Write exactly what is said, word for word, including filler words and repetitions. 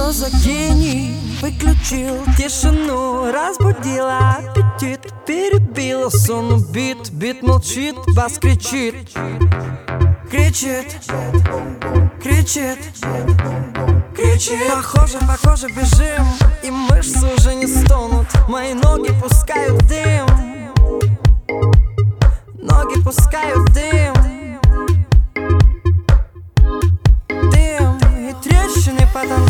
Что за гений выключил тишину, разбудила аппетит, перебила сон убит. Бит молчит, бас кричит, кричит, кричит, кричит. Похоже, похоже, бежим, и мышцы уже не стонут. Мои ноги пускают дым, ноги пускают дым, дым и трещины потом